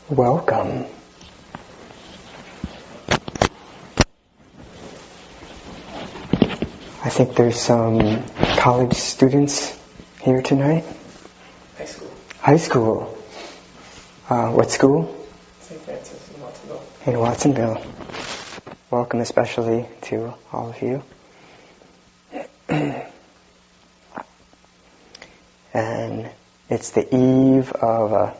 Welcome. I think there's some college students here tonight. High school. High school. What school? St. Francis in Watsonville. In Watsonville. Welcome especially to all of you. And it's the eve of a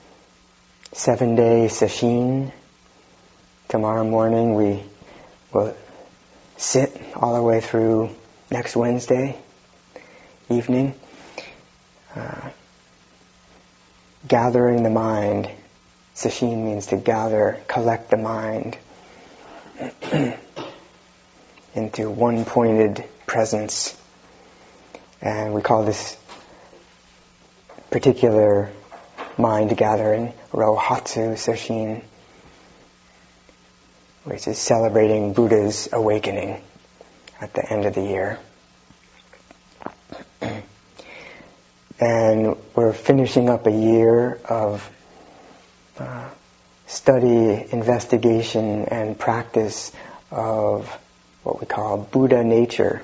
7-day sesshin. Tomorrow morning we will sit all the way through next Wednesday evening. Gathering the mind. Sesshin means to gather, collect the mind into one pointed presence. And we call this particular mind gathering Rohatsu Sesshin, which is celebrating Buddha's awakening at the end of the year. And we're finishing up a year of study, investigation, and practice of what we call Buddha nature.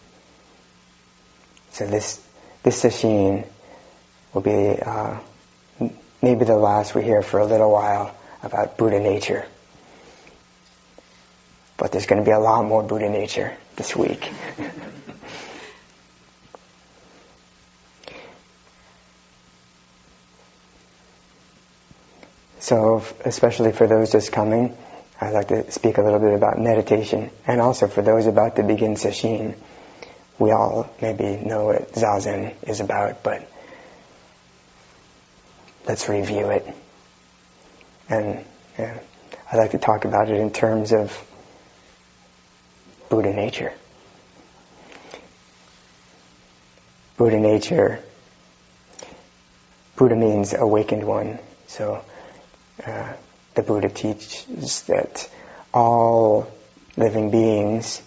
So this sesshin will be maybe the last we hear for a little while about Buddha nature. But there's going to be a lot more Buddha nature this week. So, especially for those just coming, I'd like to speak a little bit about meditation. And also for those about to begin sesshin, we all maybe know what Zazen is about, but let's review it. And I'd like to talk about it in terms of Buddha nature. Buddha nature, Buddha means awakened one. So the Buddha teaches that all living beings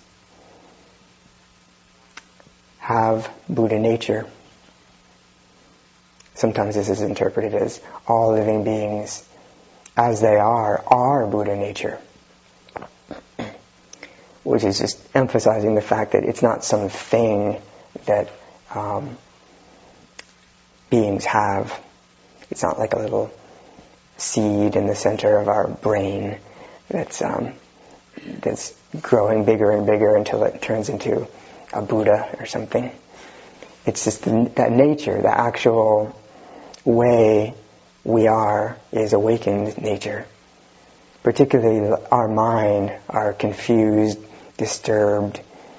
have Buddha nature. Sometimes this is interpreted as all living beings as they are Buddha nature. Which is just emphasizing the fact that it's not some thing that beings have. It's not like a little seed in the center of our brain that's growing bigger and bigger until it turns into a Buddha or something. It's just that nature, the actual way we are is awakened nature. Particularly our mind, our confused, disturbed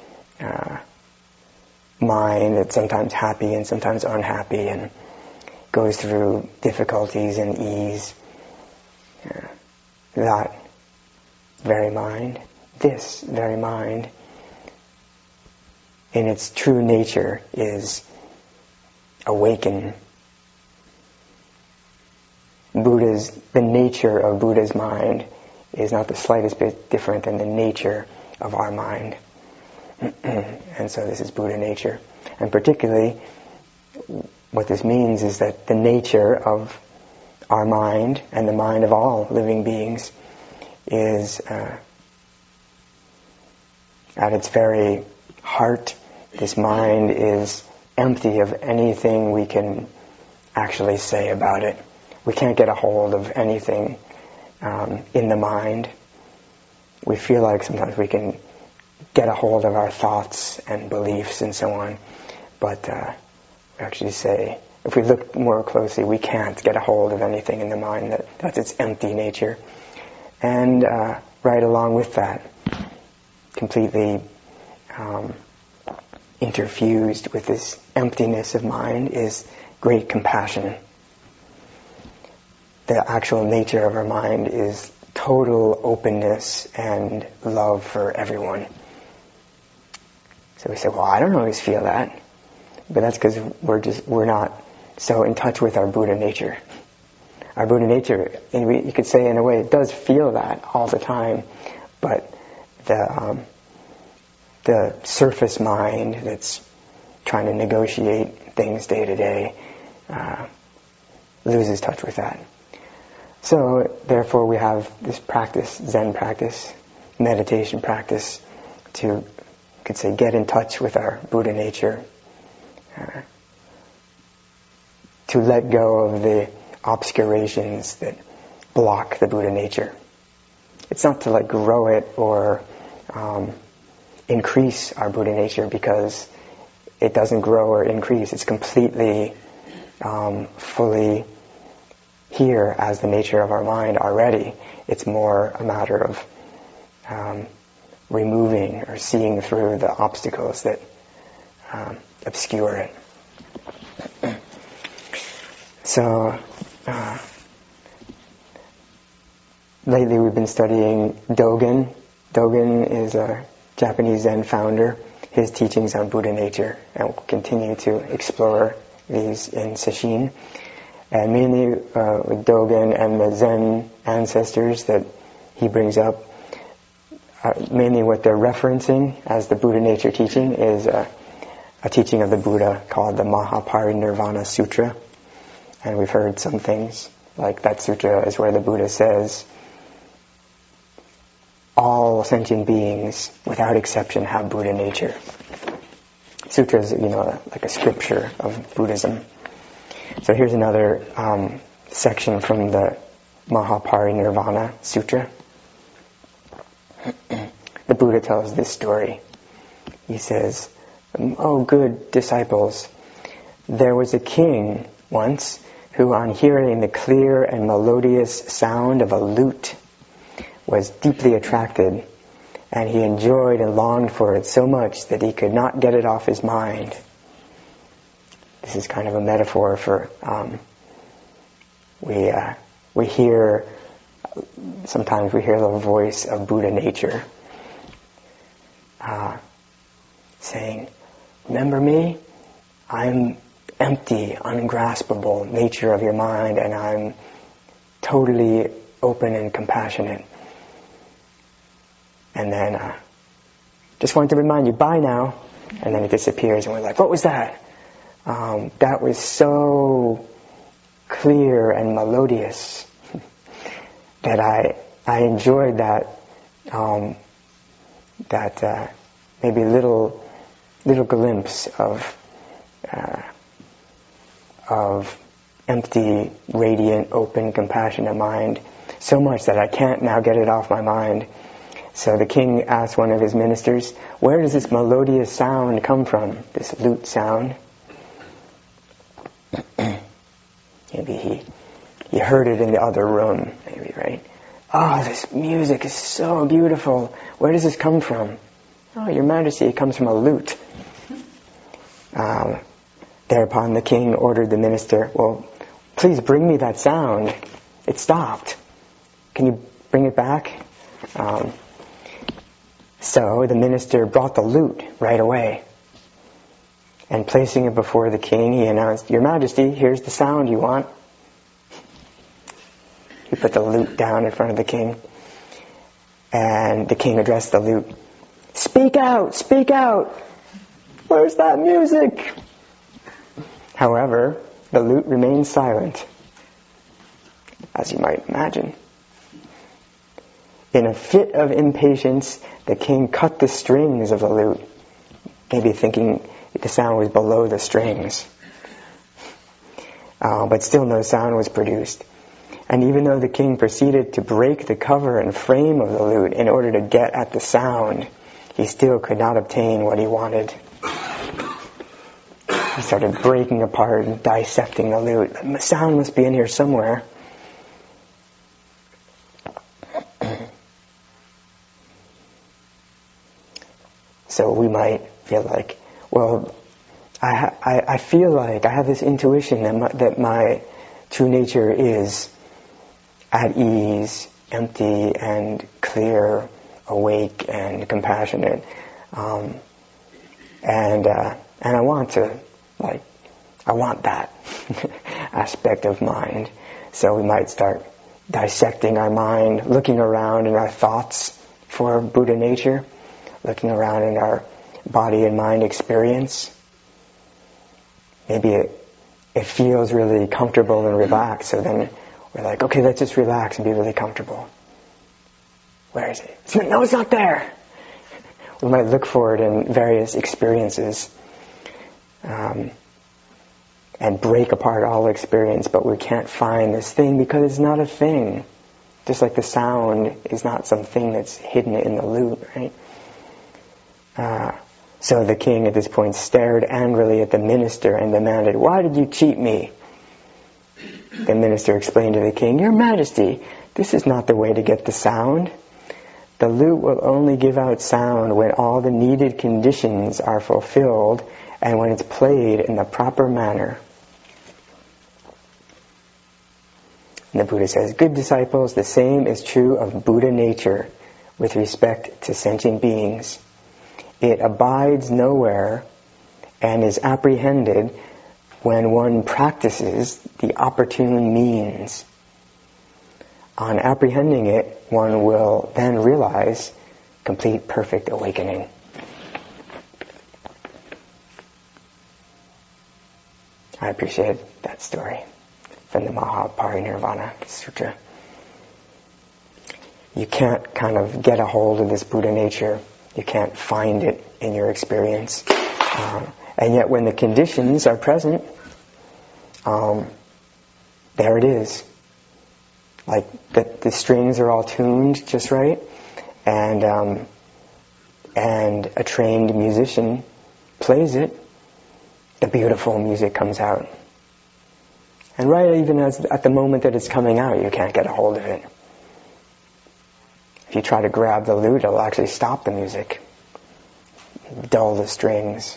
mind that's sometimes happy and sometimes unhappy and goes through difficulties and ease. That very mind, this very mind, in its true nature is awakened. The nature of Buddha's mind is not the slightest bit different than the nature of our mind. And so this is Buddha nature. And particularly, what this means is that the nature of our mind and the mind of all living beings is at its very heart, this mind is empty of anything we can actually say about it. We can't get a hold of anything in the mind. We feel like sometimes we can get a hold of our thoughts and beliefs and so on, but we actually say, if we look more closely, we can't get a hold of anything in the mind. That's its empty nature. And right along with that, completely interfused with this emptiness of mind is great compassion. The actual nature of our mind is total openness and love for everyone. So we say, well, I don't always feel that. But that's because we're not so in touch with our Buddha nature. Our Buddha nature, you could say in a way, it does feel that all the time, but the surface mind that's trying to negotiate things day to day loses touch with that. So, therefore, we have this practice, Zen practice, meditation practice, to, you could say, get in touch with our Buddha nature, to let go of the obscurations that block the Buddha nature. It's not to like grow it or increase our Buddha nature, because it doesn't grow or increase. It's completely, fully here as the nature of our mind already. It's more a matter of removing or seeing through the obstacles that obscure it. So, lately we've been studying Dogen. Dogen is a Japanese Zen founder. His teachings on Buddha nature, and we'll continue to explore these in Sesshin. And mainly with Dogen and the Zen ancestors that he brings up, mainly what they're referencing as the Buddha nature teaching is a teaching of the Buddha called the Mahaparinirvana Sutra. And we've heard some things, like that sutra is where the Buddha says, all sentient beings, without exception, have Buddha nature. Sutra is, like a scripture of Buddhism. So here's another section from the Mahaparinirvana Sutra. The Buddha tells this story. He says, "Oh, good disciples, there was a king once who, on hearing the clear and melodious sound of a lute, was deeply attracted, and he enjoyed and longed for it so much that he could not get it off his mind." This is kind of a metaphor for sometimes we hear the voice of Buddha nature saying, "Remember me? I'm empty, ungraspable nature of your mind, and I'm totally open and compassionate. And then, just wanted to remind you, bye now." And then it disappears, and we're like, "What was that?" That was so clear and melodious that I enjoyed that maybe little glimpse of empty, radiant, open, compassionate mind so much that I can't now get it off my mind. So the king asked one of his ministers, "Where does this melodious sound come from, this lute sound?" Maybe he heard it in the other room, maybe, right? "Oh, this music is so beautiful. Where does this come from?" "Oh, Your Majesty, it comes from a lute." Thereupon the king ordered the minister, "Well, please bring me that sound. It stopped. Can you bring it back?" So the minister brought the lute right away. And placing it before the king, he announced, "Your Majesty, here's the sound you want." He put the lute down in front of the king. And the king addressed the lute. "Speak out! Speak out! Where's that music?" However, the lute remained silent, as you might imagine. In a fit of impatience, the king cut the strings of the lute, maybe thinking the sound was below the strings. But still no sound was produced. And even though the king proceeded to break the cover and frame of the lute in order to get at the sound, he still could not obtain what he wanted. He started breaking apart and dissecting the lute. The sound must be in here somewhere. So we might feel like, well, I feel like I have this intuition that my true nature is at ease, empty and clear, awake and compassionate, and I want that aspect of mind. So we might start dissecting our mind, looking around in our thoughts for Buddha nature, looking around in our body and mind experience. Maybe it feels really comfortable and relaxed, so then We're like, okay, let's just relax and be really comfortable. Where is it? No, it's not there. We might look for it in various experiences and break apart all experience, but we can't find this thing because it's not a thing. Just like the sound is not something that's hidden in the lute, right? So the king at this point stared angrily at the minister and demanded, "Why did you cheat me?" The minister explained to the king, "Your Majesty, this is not the way to get the sound. The lute will only give out sound when all the needed conditions are fulfilled and when it's played in the proper manner." And the Buddha says, "Good disciples, the same is true of Buddha nature with respect to sentient beings. It abides nowhere and is apprehended when one practices the opportune means. On apprehending it, one will then realize complete perfect awakening." I appreciate that story from the Mahaparinirvana Sutra. You can't kind of get a hold of this Buddha nature. You can't find it in your experience. And yet when the conditions are present, there it is. Like the strings are all tuned just right, and a trained musician plays it, the beautiful music comes out. And right even at the moment that it's coming out, you can't get a hold of it. If you try to grab the lute, it'll actually stop the music, dull the strings.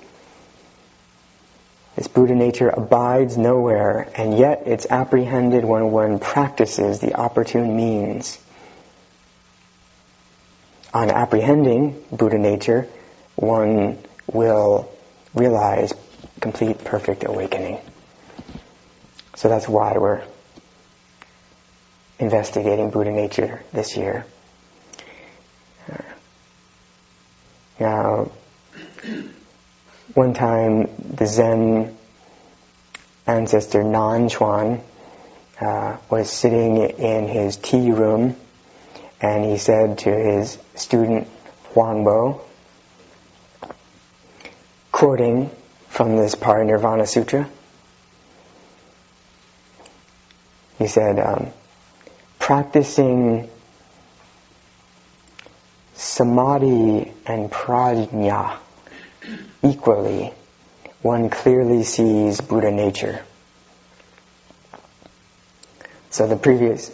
This Buddha nature abides nowhere, and yet it's apprehended when one practices the opportune means. On apprehending Buddha nature, one will realize complete perfect awakening. So that's why we're investigating Buddha nature this year. Now, one time the Zen ancestor Nan Chuan was sitting in his tea room, and he said to his student Huangbo, quoting from this Parinirvana Sutra, he said, practicing samadhi and prajna equally, one clearly sees Buddha nature. So the previous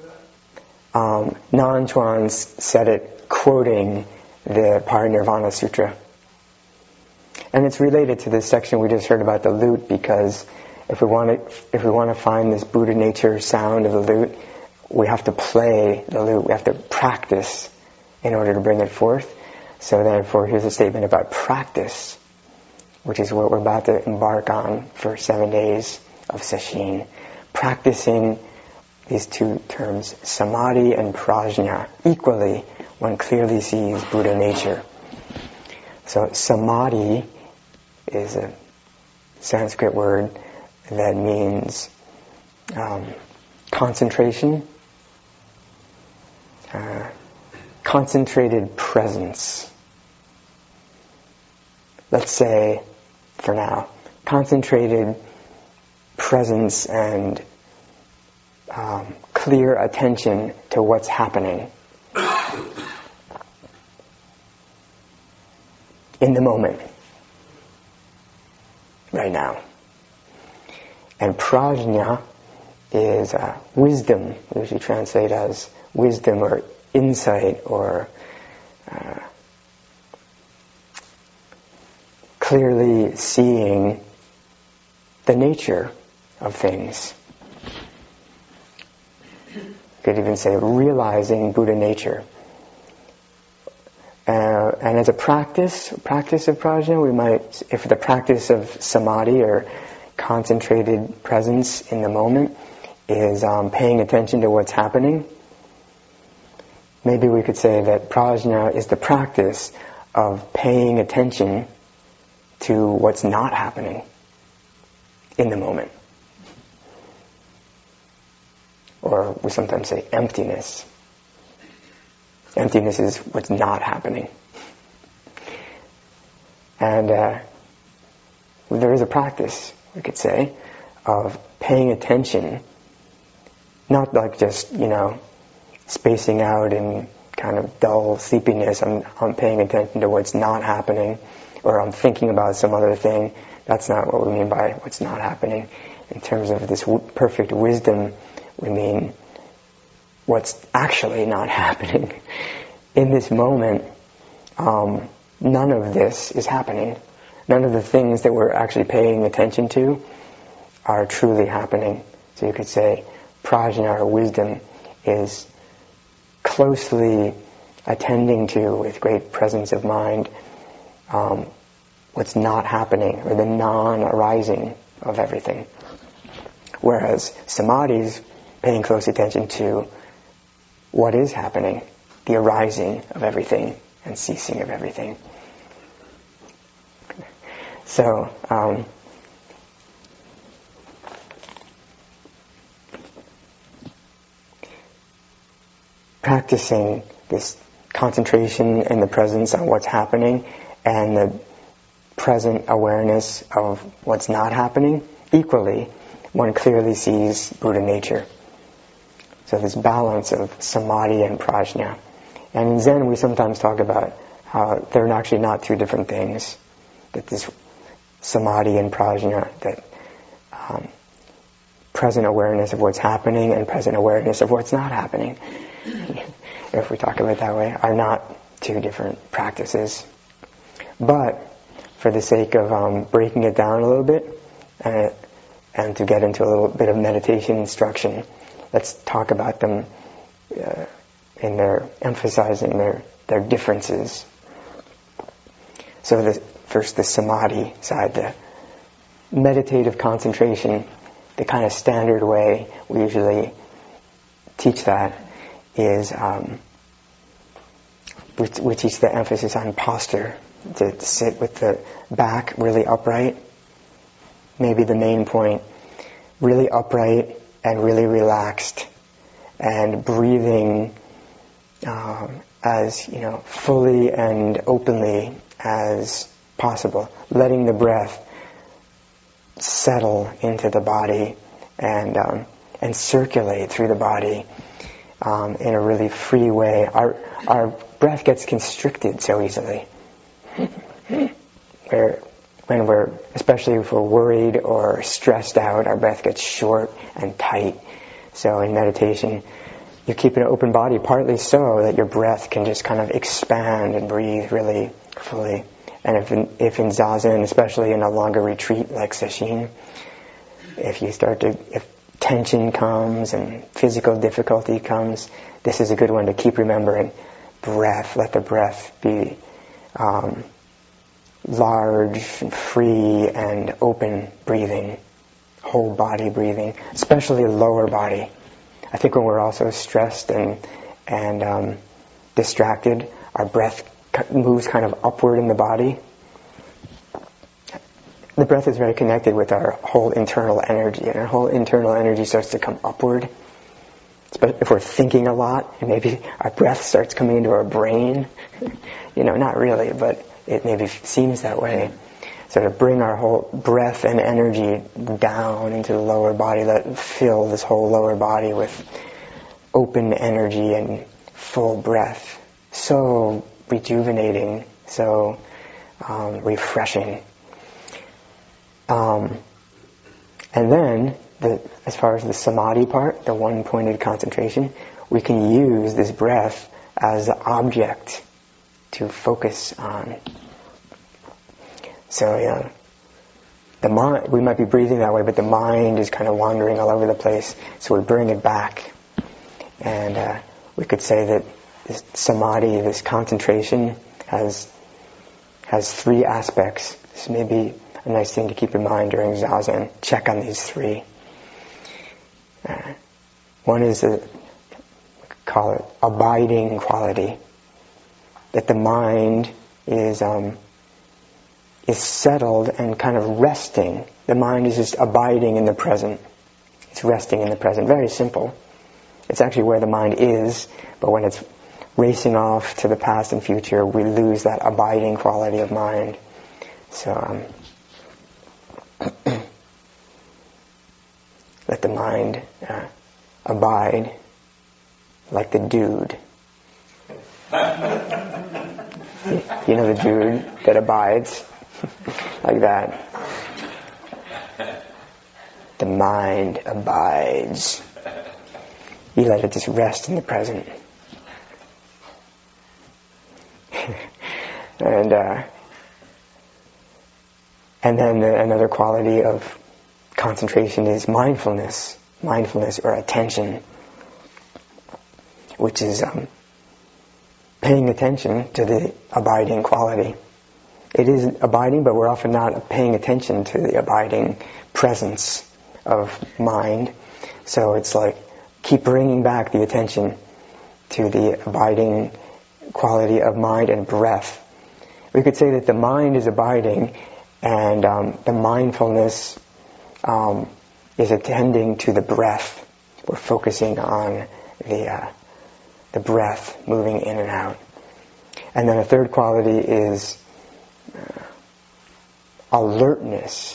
Nan Chuan said it quoting the Parinirvana Sutra. And it's related to this section we just heard about the lute, because if we want to find this Buddha nature sound of the lute, we have to play the lute. We have to practice in order to bring it forth. So therefore, here's a statement about practice, which is what we're about to embark on for 7 days of sesshin. Practicing these two terms, samadhi and prajna, equally, one clearly sees Buddha nature. So samadhi is a Sanskrit word that means concentration, concentrated presence. Let's say, for now, concentrated presence and clear attention to what's happening in the moment, right now. And prajna is wisdom, usually translated as wisdom or insight or clearly seeing the nature of things. You could even say realizing Buddha nature. And as a practice of prajna, we might, if the practice of samadhi or concentrated presence in the moment is paying attention to what's happening, maybe we could say that prajna is the practice of paying attention to what's not happening in the moment. or we sometimes say emptiness. Emptiness is what's not happening. And there is a practice, we could say, of paying attention, not like just, spacing out in kind of dull sleepiness. I'm paying attention to what's not happening, or I'm thinking about some other thing. That's not what we mean by what's not happening. In terms of this perfect wisdom, we mean what's actually not happening. In this moment, none of this is happening. None of the things that we're actually paying attention to are truly happening. So you could say prajna, or wisdom, is closely attending to, with great presence of mind, what's not happening, or the non-arising of everything. Whereas samadhi is paying close attention to what is happening, the arising of everything and ceasing of everything. So, practicing this concentration and the presence on what's happening and the present awareness of what's not happening, equally, one clearly sees Buddha nature. So this balance of samadhi and prajna. And in Zen we sometimes talk about how they're actually not two different things. That this samadhi and prajna, that present awareness of what's happening and present awareness of what's not happening, if we talk of it that way, are not two different practices. But for the sake of breaking it down a little bit and to get into a little bit of meditation instruction, let's talk about them in their emphasizing their differences. So first the samadhi side, the meditative concentration, the kind of standard way we usually teach that is we teach the emphasis on posture, to sit with the back really upright. Maybe the main point, really upright and really relaxed, and breathing as fully and openly as possible, letting the breath settle into the body and circulate through the body in a really free way. Our breath gets constricted so easily. Especially if we're worried or stressed out, our breath gets short and tight. So in meditation, you keep an open body, partly so that your breath can just kind of expand and breathe really fully. And if in zazen, especially in a longer retreat like sesshin, if tension comes and physical difficulty comes, this is a good one to keep remembering. Breath, let the breath be large and free and open breathing, whole body breathing, especially lower body. I think when we're also stressed and distracted, our breath moves kind of upward in the body. The breath is very connected with our whole internal energy, and our whole internal energy starts to come upward. If we're thinking a lot, and maybe our breath starts coming into our brain, not really, but it maybe seems that way. So to bring our whole breath and energy down into the lower body, fill this whole lower body with open energy and full breath. So rejuvenating, so refreshing. And then, as far as the samadhi part, the one-pointed concentration, we can use this breath as the object to focus on. So the mind, we might be breathing that way, but the mind is kind of wandering all over the place, so we bring it back. And we could say that this samadhi, this concentration, has three aspects. This may be a nice thing to keep in mind during zazen. Check on these three. One is call it abiding quality, that the mind is settled and kind of resting. The mind is just abiding in the present. It's resting in the present. Very simple. It's actually where the mind is, but when it's racing off to the past and future, we lose that abiding quality of mind. So let the mind abide like the dude. You know the dude that abides? Like that. The mind abides. You let it just rest in the present. And then another quality of concentration is mindfulness or attention, which is paying attention to the abiding quality. It is abiding, but we're often not paying attention to the abiding presence of mind. So it's like keep bringing back the attention to the abiding quality of mind and breath. We could say that the mind is abiding, and the mindfulness is attending to the breath. We're focusing on the breath moving in and out. And then a third quality is alertness.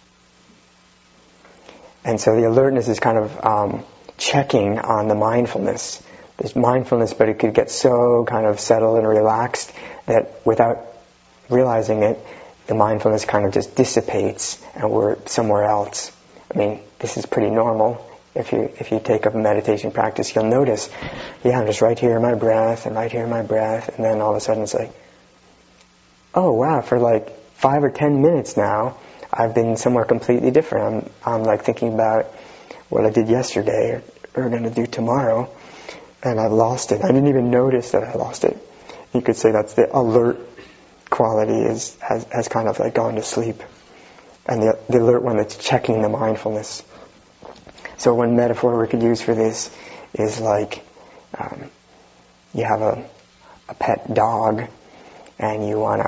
And so the alertness is kind of checking on the mindfulness. There's mindfulness, but it could get so kind of settled and relaxed that without realizing it, the mindfulness kind of just dissipates and we're somewhere else. I mean, this is pretty normal. If you take up a meditation practice, you'll notice, I'm just right here in my breath, and right here in my breath, and then all of a sudden it's like, oh wow, for like 5 or 10 minutes now, I've been somewhere completely different. I'm like thinking about what I did yesterday or going to do tomorrow, and I've lost it. I didn't even notice that I lost it. You could say that's the alert quality has kind of like gone to sleep, and the alert one that's checking the mindfulness. So one metaphor we could use for this is like you have a pet dog, and you want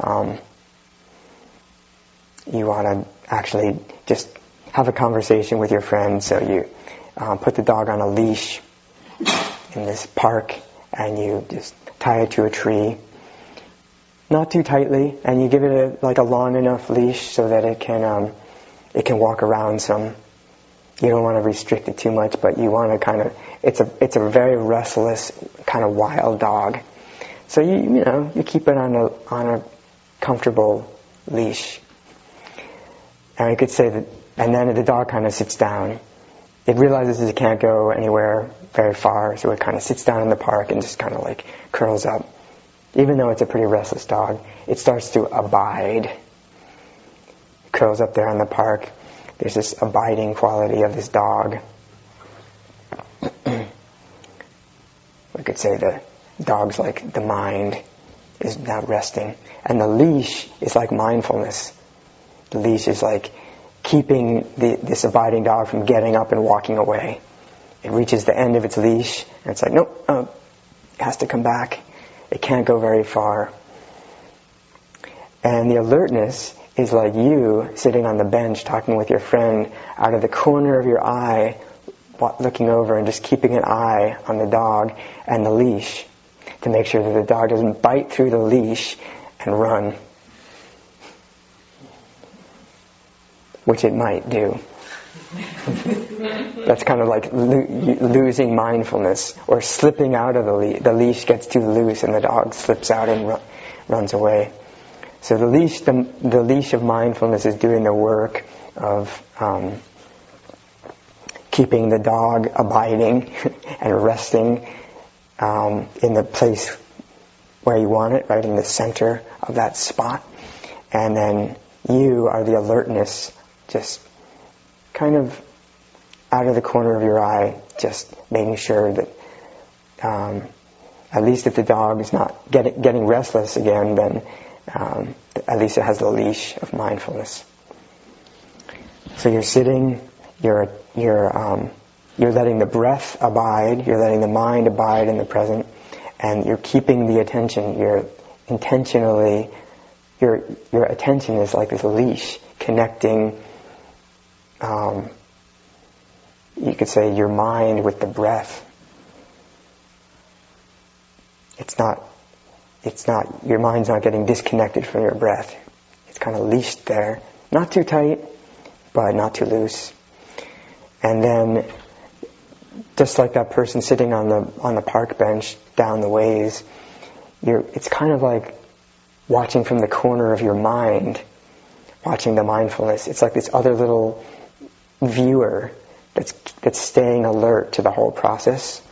to actually just have a conversation with your friend. So you put the dog on a leash in this park, and you just tie it to a tree, not too tightly, and you give it a long enough leash so that it can walk around some. You don't want to restrict it too much, but you want to kind of. It's a very restless kind of wild dog, so you keep it on a comfortable leash. And you could say that, and then the dog kind of sits down. It realizes it can't go anywhere very far, so it kind of sits down in the park and just kind of like curls up. Even though it's a pretty restless dog, it starts to abide. It curls up there in the park. There's this abiding quality of this dog. We could say the dog's like the mind is now resting. And the leash is like mindfulness. The leash is like keeping this abiding dog from getting up and walking away. It reaches the end of its leash, and it's like, nope, it has to come back. It can't go very far. And the alertness is like you sitting on the bench talking with your friend out of the corner of your eye, looking over and just keeping an eye on the dog and the leash to make sure that the dog doesn't bite through the leash and run, which it might do. That's kind of like losing mindfulness or slipping out of the leash. The leash gets too loose and the dog slips out and runs away. So the leash of mindfulness is doing the work of keeping the dog abiding and resting in the place where you want it, right in the center of that spot. And then you are the alertness, just kind of out of the corner of your eye, just making sure that at least if the dog is not getting restless again, then at least it has the leash of mindfulness. So you're sitting, you're letting the breath abide, you're letting the mind abide in the present, and you're keeping the attention. You're intentionally, your attention is like this leash connecting. You could say your mind with the breath. your mind's not getting disconnected from your breath. It's kind of leashed there. Not too tight, but not too loose. And then, just like that person sitting on the park bench down the ways, it's kind of like watching from the corner of your mind, watching the mindfulness. It's like this other little viewer that's staying alert to the whole process.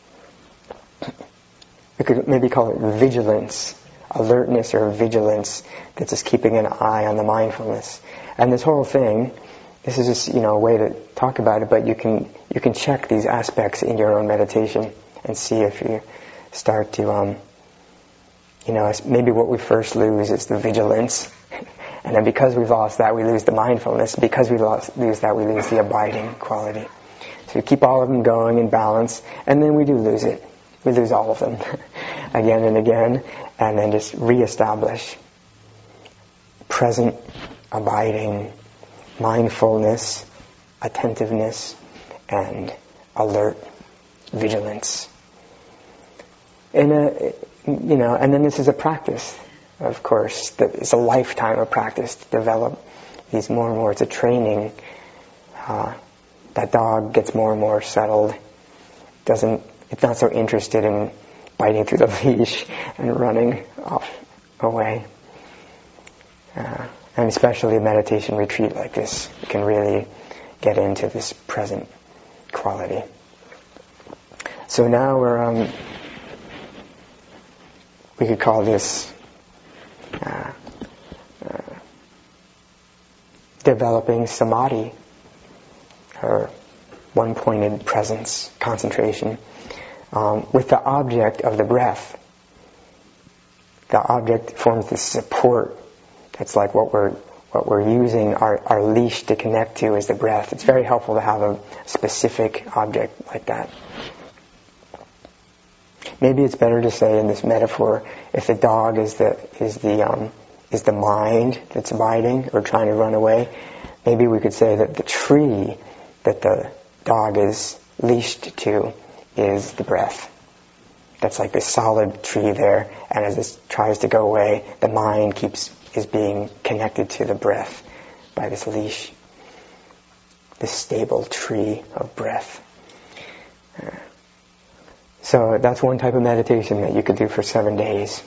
We could maybe call it vigilance, alertness or vigilance, that's just keeping an eye on the mindfulness. And this whole thing, this is just a way to talk about it, but you can check these aspects in your own meditation and see if you start to maybe what we first lose is the vigilance, and then because we've lost that, we lose the mindfulness. Because we lose that, we lose the abiding quality. So we keep all of them going in balance, and then we do lose it. We lose all of them again and again, and then just reestablish present, abiding, mindfulness, attentiveness, and alert vigilance. And then this is a practice, of course. It's a lifetime of practice to develop these more and more. It's a training. That dog gets more and more settled. It's not so interested in biting through the leash and running away. And especially a meditation retreat like this, you can really get into this present quality. So now we could call this developing samadhi, or one-pointed presence, concentration, with the object of the breath. The object forms the support. That's like what we're using our leash to connect to is the breath. It's very helpful to have a specific object like that. Maybe it's better to say in this metaphor, if the dog is the mind that's abiding or trying to run away, maybe we could say that the tree that the dog is leashed to is the breath. That's like this solid tree there, and as this tries to go away, the mind is being connected to the breath by this leash, this stable tree of breath. So that's one type of meditation that you could do for 7 days.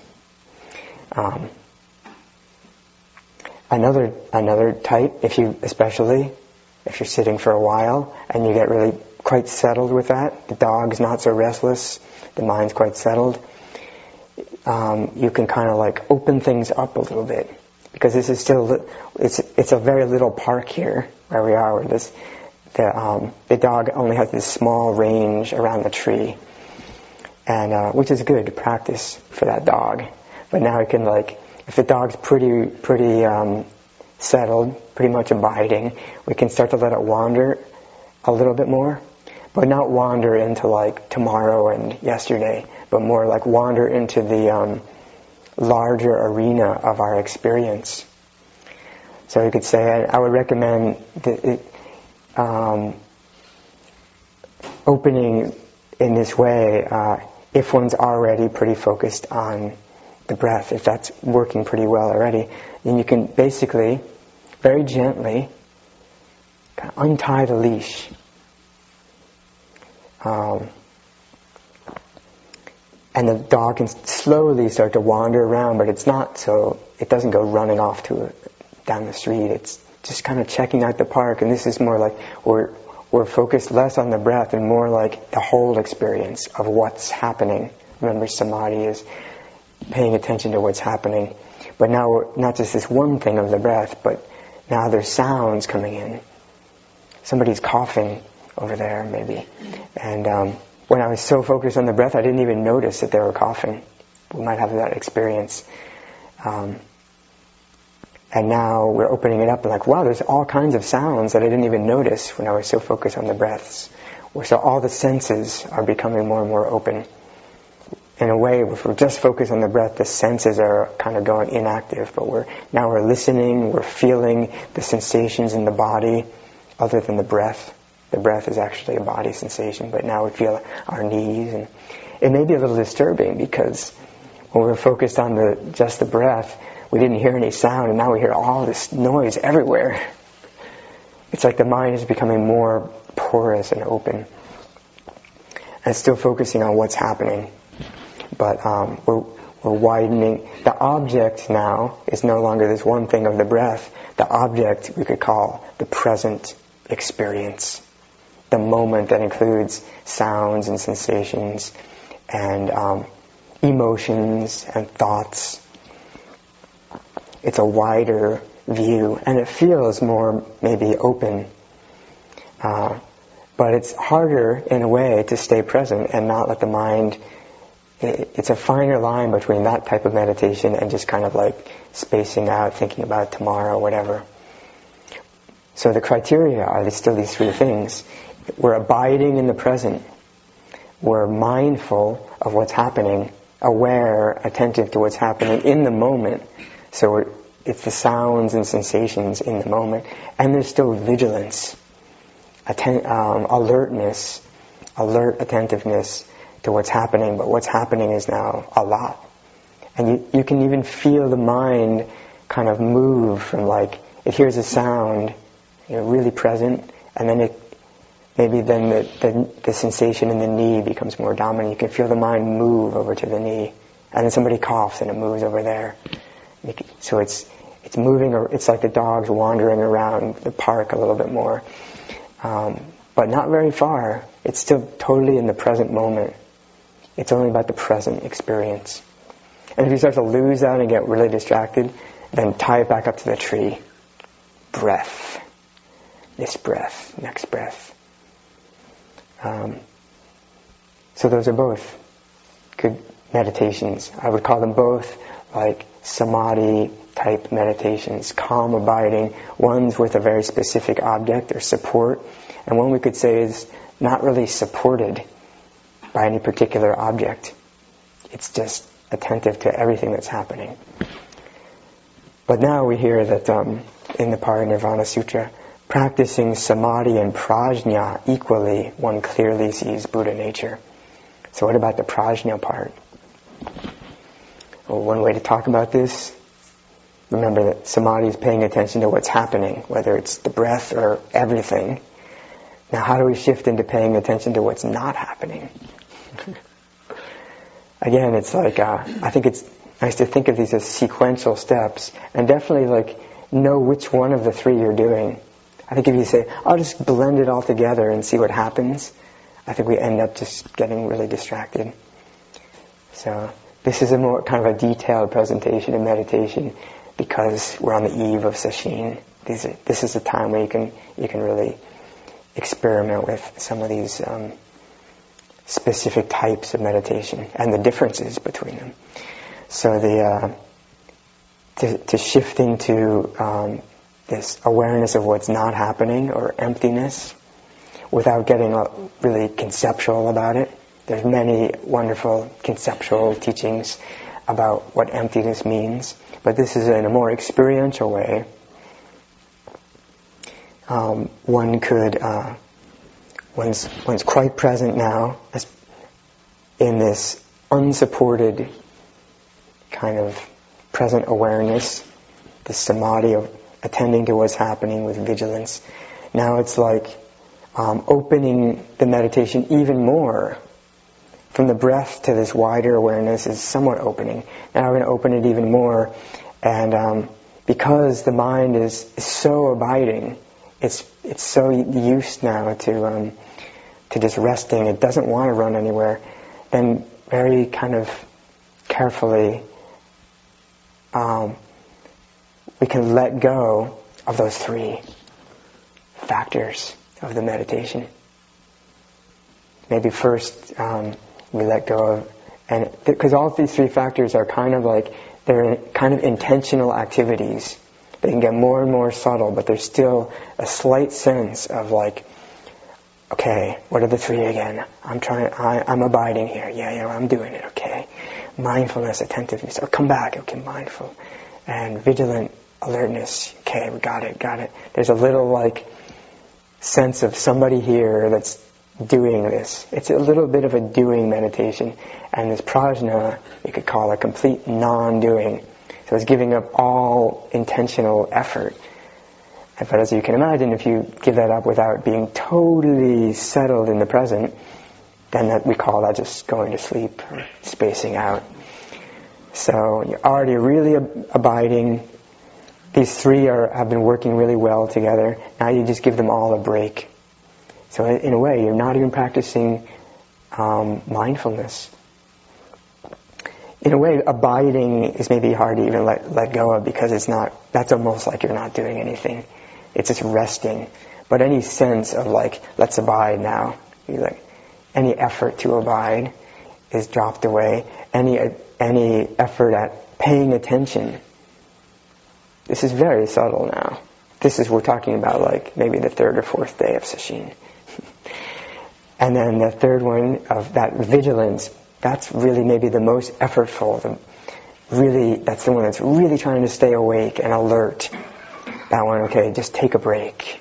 Another type, especially if you're sitting for a while and you get really quite settled with that, the dog's not so restless, the mind's quite settled, you can kind of like open things up a little bit, because this is still, it's a very little park here where we are, where the dog only has this small range around the tree, and which is good practice for that dog. But now we can, like, if the dog's pretty settled, pretty much abiding, we can start to let it wander a little bit more, but not wander into like tomorrow and yesterday, but more like wander into the larger arena of our experience. So you could say, I would recommend opening in this way if one's already pretty focused on the breath, if that's working pretty well already, then you can basically, very gently, kind of untie the leash. And the dog can slowly start to wander around, but it's not so, it doesn't go running off down the street. It's just kind of checking out the park, and this is more like we're focused less on the breath and more like the whole experience of what's happening. Remember, samadhi is paying attention to what's happening. But now we're not just this one thing of the breath, but now there's sounds coming in. Somebody's coughing over there, maybe. And when I was so focused on the breath, I didn't even notice that they were coughing. We might have that experience. And now we're opening it up and like, wow, there's all kinds of sounds that I didn't even notice when I was so focused on the breaths. So all the senses are becoming more and more open. In a way, if we're just focused on the breath, the senses are kind of going inactive, but we're listening, we're feeling the sensations in the body other than the breath the breath is actually a body sensation, but now we feel our knees, and it may be a little disturbing because when we're focused on just the breath, we didn't hear any sound, and now we hear all this noise everywhere. It's like the mind is becoming more porous and open. And it's still focusing on what's happening, but we're widening. The object now is no longer this one thing of the breath. The object we could call the present experience, the moment that includes sounds and sensations and emotions and thoughts. It's a wider view, and it feels more maybe open. But it's harder in a way to stay present and not let the mind. It's a finer line between that type of meditation and just kind of like spacing out, thinking about tomorrow, whatever. So the criteria are still these three things. We're abiding in the present. We're mindful of what's happening, aware, attentive to what's happening in the moment. So it's the sounds and sensations in the moment. And there's still vigilance, alertness, alert attentiveness to what's happening, but what's happening is now a lot. And you can even feel the mind kind of move from like, it hears a sound, really present, and then the sensation in the knee becomes more dominant. You can feel the mind move over to the knee, and then somebody coughs and it moves over there. So it's moving, it's like the dogs wandering around the park a little bit more. But not very far. It's still totally in the present moment. It's only about the present experience. And if you start to lose that and get really distracted, then tie it back up to the tree. Breath. This breath. Next breath. So those are both good meditations. I would call them both like samadhi type meditations, calm abiding, ones with a very specific object or support, and one we could say is not really supported by any particular object. It's just attentive to everything that's happening. But now we hear that in the Parinirvana Sutra, practicing samadhi and prajna equally, one clearly sees Buddha nature. So what about the prajna part? Well, one way to talk about this, remember that samadhi is paying attention to what's happening, whether it's the breath or everything. Now how do we shift into paying attention to what's not happening? Again, it's like, I think it's nice to think of these as sequential steps, and definitely like know which one of the three you're doing. I think if you say, I'll just blend it all together and see what happens, I think we end up just getting really distracted. So this is a more kind of a detailed presentation of meditation because we're on the eve of sesshin. This is a time where you can really experiment with some of these specific types of meditation and the differences between them. So to shifting to this awareness of what's not happening or emptiness without getting really conceptual about it. There's many wonderful conceptual teachings about what emptiness means, but this is in a more experiential way. One could, one's quite present now in this unsupported kind of present awareness, the samadhi of attending to what's happening with vigilance. Now it's like opening the meditation even more. From the breath to this wider awareness is somewhat opening. Now we're going to open it even more, and because the mind is so abiding, it's so used now to just resting. It doesn't want to run anywhere. Then very kind of carefully, we can let go of those three factors of the meditation. Maybe first we let go of, and because all of these three factors are kind of like, they're kind of intentional activities. They can get more and more subtle, but there's still a slight sense of like, okay, what are the three again? I'm abiding here. Yeah, I'm doing it. Okay, mindfulness, attentiveness. Oh, come back. Okay, mindful, and vigilant alertness. Okay, we got it. There's a little like sense of somebody here that's doing this. It's a little bit of a doing meditation. And this prajna, you could call a complete non-doing. So it's giving up all intentional effort. But as you can imagine, if you give that up without being totally settled in the present, then we call that just going to sleep or spacing out. So you're already really abiding. These three have been working really well together. Now you just give them all a break. So in a way, you're not even practicing mindfulness. In a way, abiding is maybe hard to even let go of, because that's almost like you're not doing anything. It's just resting. But any sense of let's abide now, any effort to abide is dropped away. Any effort at paying attention. This is very subtle now. We're talking about maybe the third or fourth day of Sesshin. And then the third one of that vigilance, that's really maybe the most effortful. That's the one that's really trying to stay awake and alert. That one, okay, just take a break.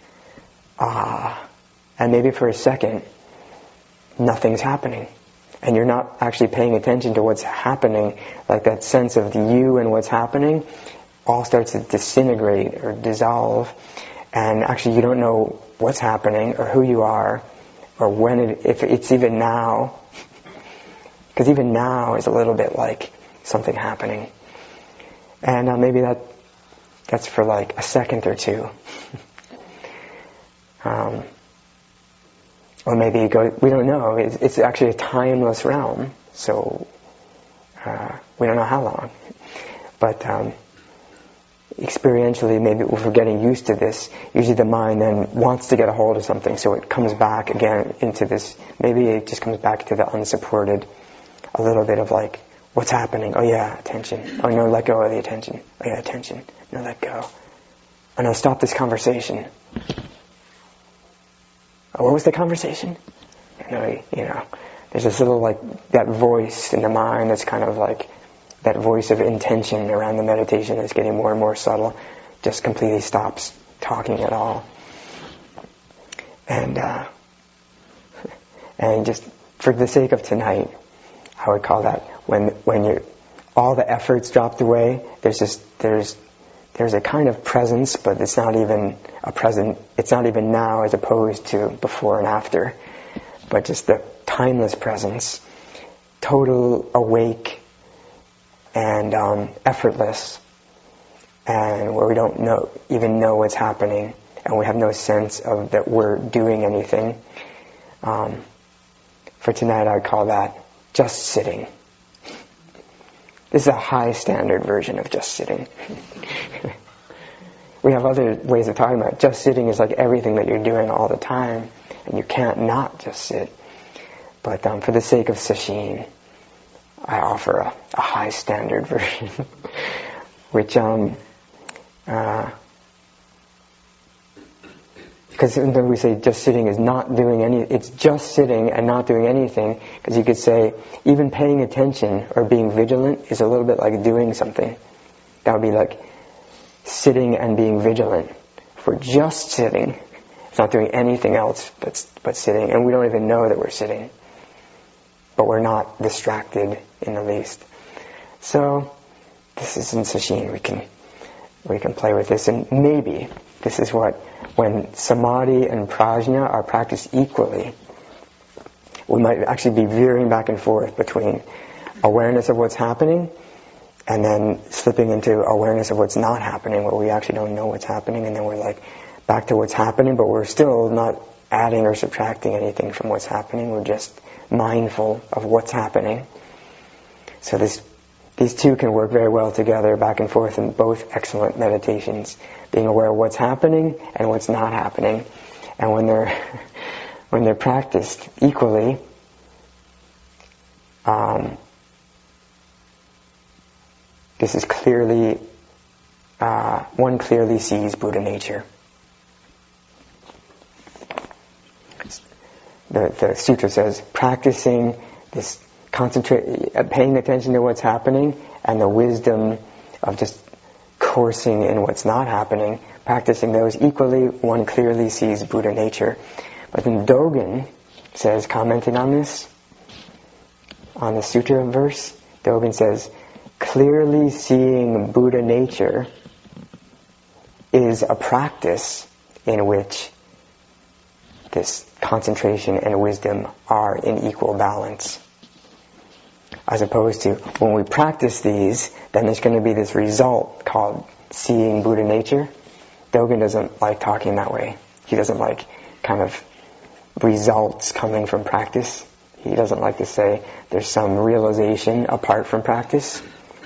And maybe for a second, nothing's happening. And you're not actually paying attention to what's happening. That sense of the you and what's happening all starts to disintegrate or dissolve. And actually you don't know what's happening or who you are or if it's even now. Because even now is a little bit like something happening. And maybe that's for a second or two. Or maybe we don't know. It's actually a timeless realm. So we don't know how long. But experientially, maybe if we're getting used to this, usually the mind then wants to get a hold of something, so it comes back again into this. Maybe it just comes back to the unsupported, a little bit of what's happening? Oh yeah, attention. Oh no, let go of the attention. Oh yeah, attention. No, let go. Oh no, stop this conversation. Oh, what was the conversation? No, there's this little that voice in the mind that's kind of that voice of intention around the meditation that's getting more and more subtle, just completely stops talking at all. And just for the sake of tonight, I would call that when all the efforts dropped away, there's a kind of presence, but it's not even a present. It's not even now as opposed to before and after, but just the timeless presence, total awake and effortless, and where we don't even know what's happening, and we have no sense of that we're doing anything. For tonight, I would call that just sitting. This is a high standard version of just sitting. We have other ways of talking about it. Just sitting is everything that you're doing all the time, and you can't not just sit. But for the sake of Sesshin, I offer a high standard version, which because when we say just sitting is not doing it's just sitting and not doing anything, because you could say even paying attention or being vigilant is a little bit like doing something. That would be like sitting and being vigilant. If we're just sitting, it's not doing anything else but sitting, and we don't even know that we're sitting. But we're not distracted in the least. So this is in Sesshin. We can play with this, and maybe this is when samadhi and prajna are practiced equally, we might actually be veering back and forth between awareness of what's happening and then slipping into awareness of what's not happening, where we actually don't know what's happening, and then we're back to what's happening, but we're still not adding or subtracting anything from what's happening. We're just mindful of what's happening. So these two can work very well together, back and forth, in both excellent meditations, being aware of what's happening and what's not happening. And when they're practiced equally, this is clearly, one clearly sees Buddha nature. The sutra says, practicing this paying attention to what's happening and the wisdom of just coursing in what's not happening, practicing those equally, one clearly sees Buddha nature. But then Dogen says, commenting on this, on the sutra verse, Dogen says, clearly seeing Buddha nature is a practice in which this concentration and wisdom are in equal balance. As opposed to when we practice these, then there's going to be this result called seeing Buddha nature. Dogen doesn't like talking that way. He doesn't like kind of results coming from practice. He doesn't like to say there's some realization apart from practice,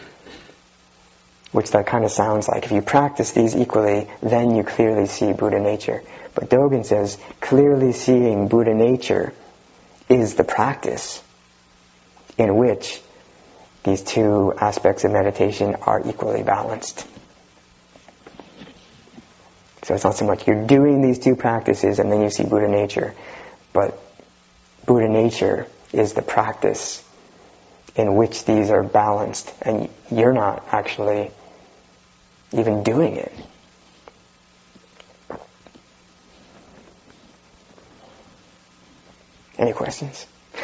which that kind of sounds like if you practice these equally, then you clearly see Buddha nature. But Dogen says clearly seeing Buddha nature is the practice in which these two aspects of meditation are equally balanced. So it's not so much you're doing these two practices and then you see Buddha nature, but Buddha nature is the practice in which these are balanced, and you're not actually even doing it. Any questions?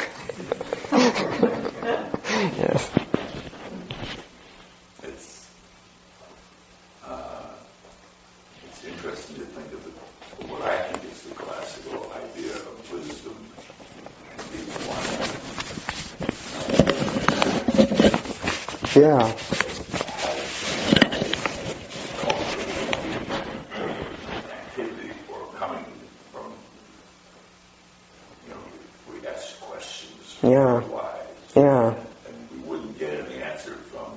Yes. It's interesting to think of what I think is the classical idea of wisdom and being one. Yeah. Activity or coming from, we ask questions. Yeah. Why? Yeah. And we wouldn't get any answer from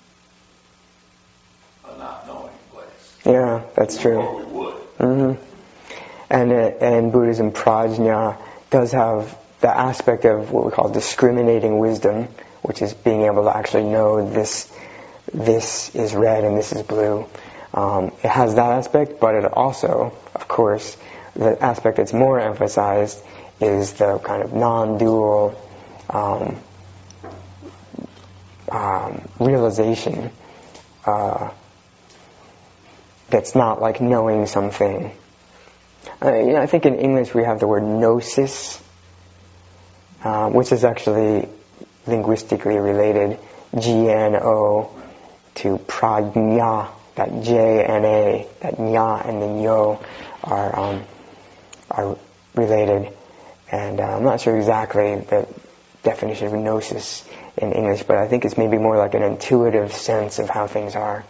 a not knowing place. Yeah, that's true. Or we would. Mm-hmm. And Buddhism, prajna, does have the aspect of what we call discriminating wisdom, which is being able to actually know this is red and this is blue. It has that aspect, but it also, of course, the aspect that's more emphasized is the kind of non-dual realization that's not like knowing something. I think in English we have the word gnosis, which is actually linguistically related, G-N-O, to prajna, that J-N-A, that nya and the nyo are related. And I'm not sure exactly the definition of gnosis in English, but I think it's maybe more like an intuitive sense of how things are,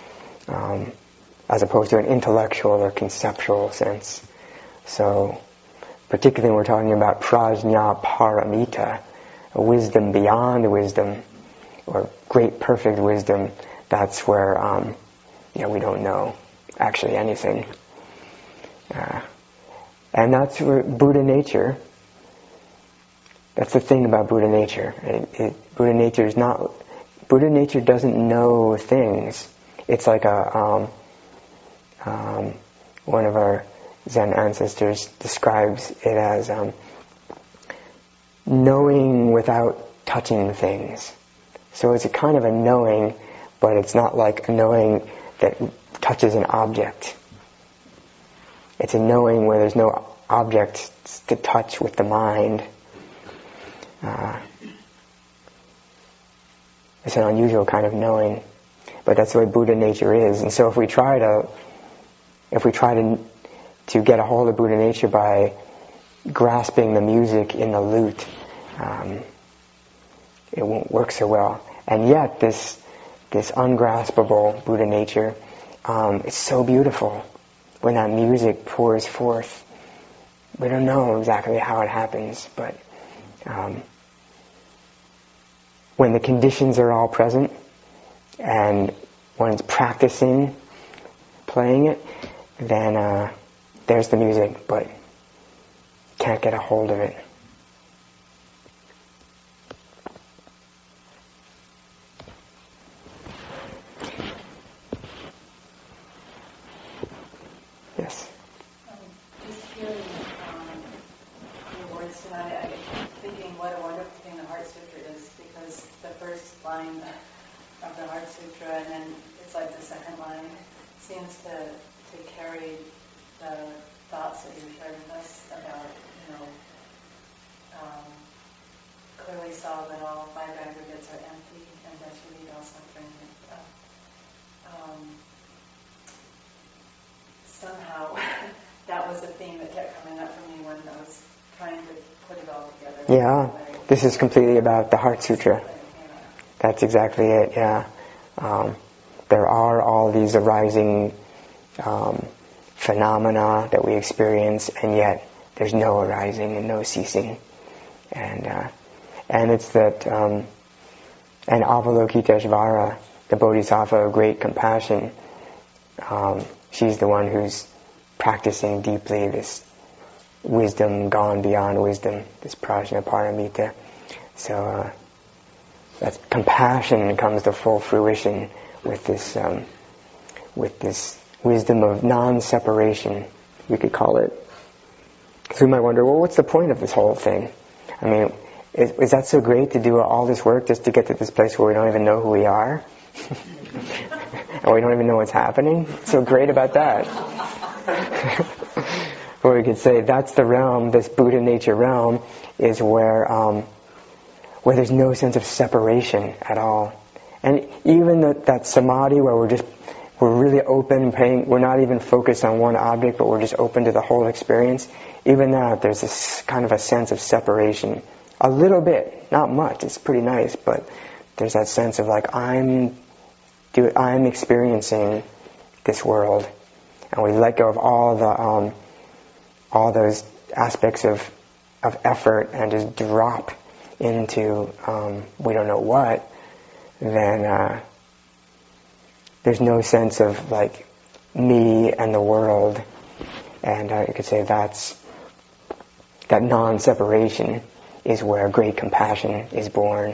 as opposed to an intellectual or conceptual sense. So, particularly when we're talking about prajna paramita, a wisdom beyond wisdom, or great perfect wisdom, that's where we don't know actually anything. And that's where Buddha nature, that's the thing about Buddha nature. Buddha nature doesn't know things. It's like one of our Zen ancestors describes it as knowing without touching things. So it's a kind of a knowing, but it's not like a knowing that touches an object. It's a knowing where there's no object to touch with the mind. It's an unusual kind of knowing, but that's the way Buddha nature is. And so if we try to get a hold of Buddha nature by grasping the music in the lute, it won't work so well. And yet this ungraspable Buddha nature is so beautiful. When that music pours forth, we don't know exactly how it happens, but when the conditions are all present and one's practicing playing it, then there's the music, but can't get a hold of it. Yes. Just hearing your words tonight, I'm thinking what a wonderful thing the Heart Sutra is, because the first line of the Heart Sutra, and then it's like the second line, seems to to carry the thoughts that you shared with us about, clearly saw that all five aggregates are empty and that you need all suffering. Somehow that was the theme that kept coming up for me when I was trying to put it all together. Yeah, this is completely about the Heart Sutra. That's exactly it, yeah. There are all these arising phenomena that we experience, and yet there's no arising and no ceasing. And it's that, and Avalokiteshvara, the Bodhisattva of great compassion, she's the one who's practicing deeply this wisdom gone beyond wisdom, this prajna paramita. So that compassion comes to full fruition with this wisdom of non-separation, we could call it. So we might wonder, well, what's the point of this whole thing? I mean, is that so great to do all this work just to get to this place where we don't even know who we are? And we don't even know what's happening? What's so great about that? Or we could say that's the realm, this Buddha nature realm, is where there's no sense of separation at all. And even that samadhi where we're really open and paying, we're not even focused on one object, but we're just open to the whole experience, even that there's this kind of a sense of separation. A little bit, not much, it's pretty nice, but there's that sense of like, I'm experiencing this world. And we let go of all those aspects of effort and just drop into we don't know what, then there's no sense of like me and the world. And you could say that non-separation is where great compassion is born,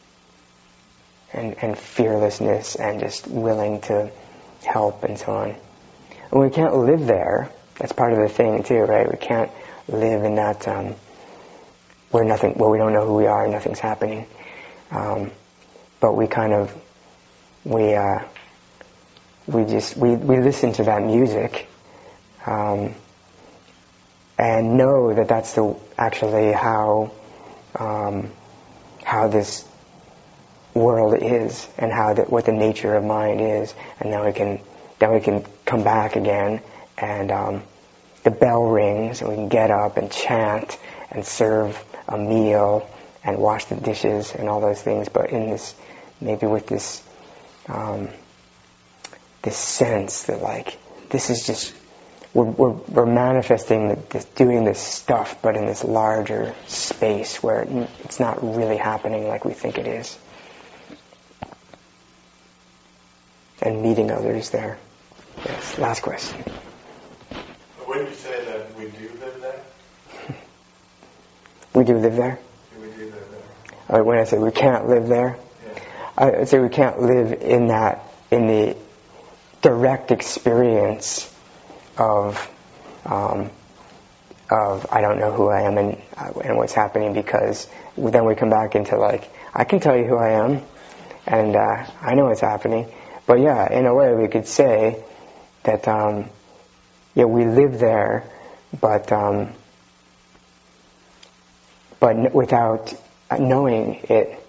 and fearlessness and just willing to help and so on. And we can't live there. That's part of the thing too, right? We can't live in that where we don't know who we are and nothing's happening. But we listen to that music and know that that's actually how this world is, and what the nature of mind is, and then we can come back again, and the bell rings, and we can get up and chant and serve a meal and wash the dishes and all those things. But with this sense that like this is just we're manifesting doing this stuff, but in this larger space where it's not really happening like we think it is, and meeting others there. Yes, last question. Wouldn't you say that we do live there? We do live there? We do live there. When I say we can't live there, yeah. I'd say we can't live in the direct experience of I don't know who I am and what's happening, because then we come back into like, I can tell you who I am, and I know what's happening. But yeah, in a way we could say that we live there, but without knowing it.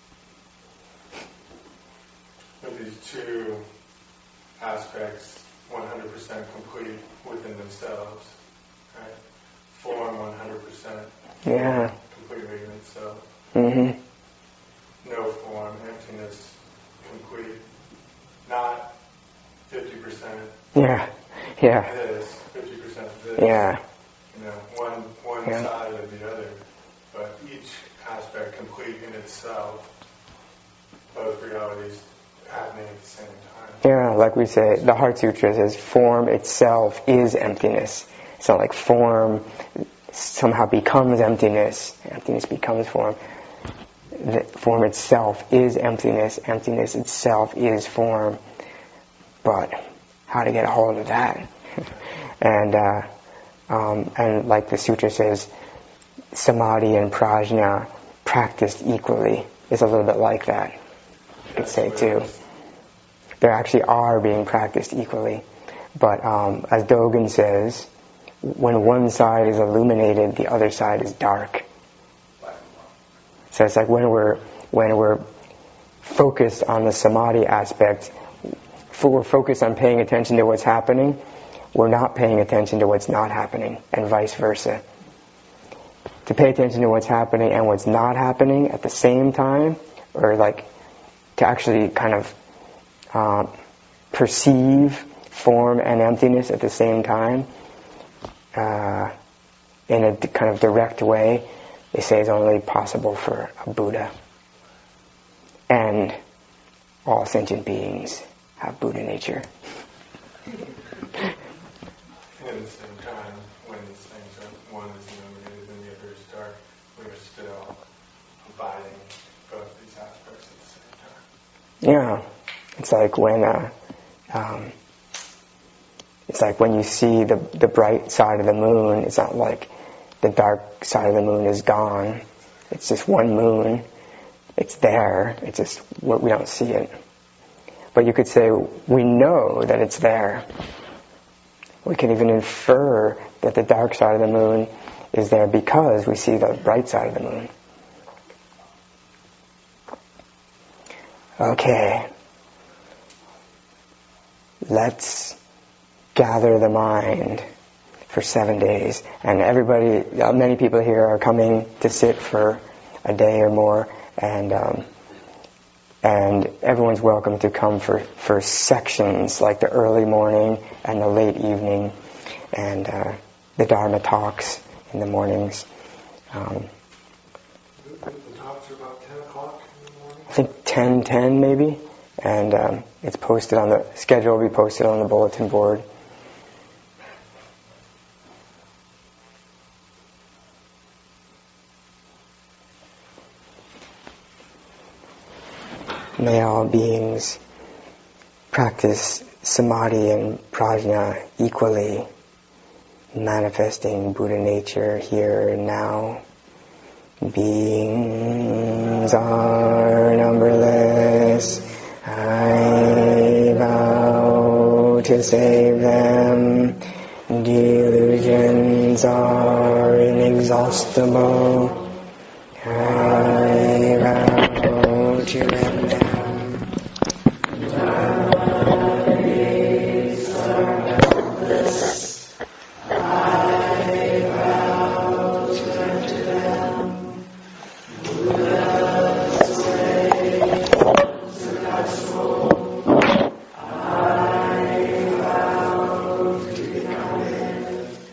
But these two aspects 100% complete within themselves, right? Form 100% Yeah. completely in itself. Mm-hmm. No form, emptiness, complete. Not 50% Yeah. Yeah. this, 50% this. Yeah. One Yeah. side of the other, but each aspect complete in itself, both realities happening at the same time. Yeah, like we say, the Heart Sutra says form itself is emptiness. It's not like form somehow becomes emptiness. Emptiness becomes form. The form itself is emptiness. Emptiness itself is form. But how to get a hold of that? And like the sutra says, samadhi and prajna practiced equally is a little bit like that. You could say too. They actually are being practiced equally. But as Dogen says, when one side is illuminated, the other side is dark. So it's like when we're focused on the samadhi aspect, we're focused on paying attention to what's happening, we're not paying attention to what's not happening, and vice versa. To pay attention to what's happening and what's not happening at the same time, or like to actually kind of perceive form and emptiness at the same time, in a kind of direct way, they say is only possible for a Buddha. And all sentient beings have Buddha nature. And at the same time, when these things are, one is illuminated and the other is dark, we are still abiding both these aspects at the same time. Yeah, it's like when you see the bright side of the moon, it's not like the dark side of the moon is gone. It's just one moon. It's there. It's just we don't see it. But you could say we know that it's there. We can even infer that the dark side of the moon is there because we see the bright side of the moon. Okay. Let's gather the mind for 7 days. And many people here are coming to sit for a day or more, and everyone's welcome to come for sections, like the early morning and the late evening, and the Dharma talks in the mornings. The talks are about 10 o'clock in the morning? I think 10:10 maybe, and it's posted on the schedule. Will be posted on the bulletin board. May all beings practice samadhi and prajna equally, manifesting Buddha nature here and now. Beings are numberless. I vow to save them. Delusions are inexhaustible. I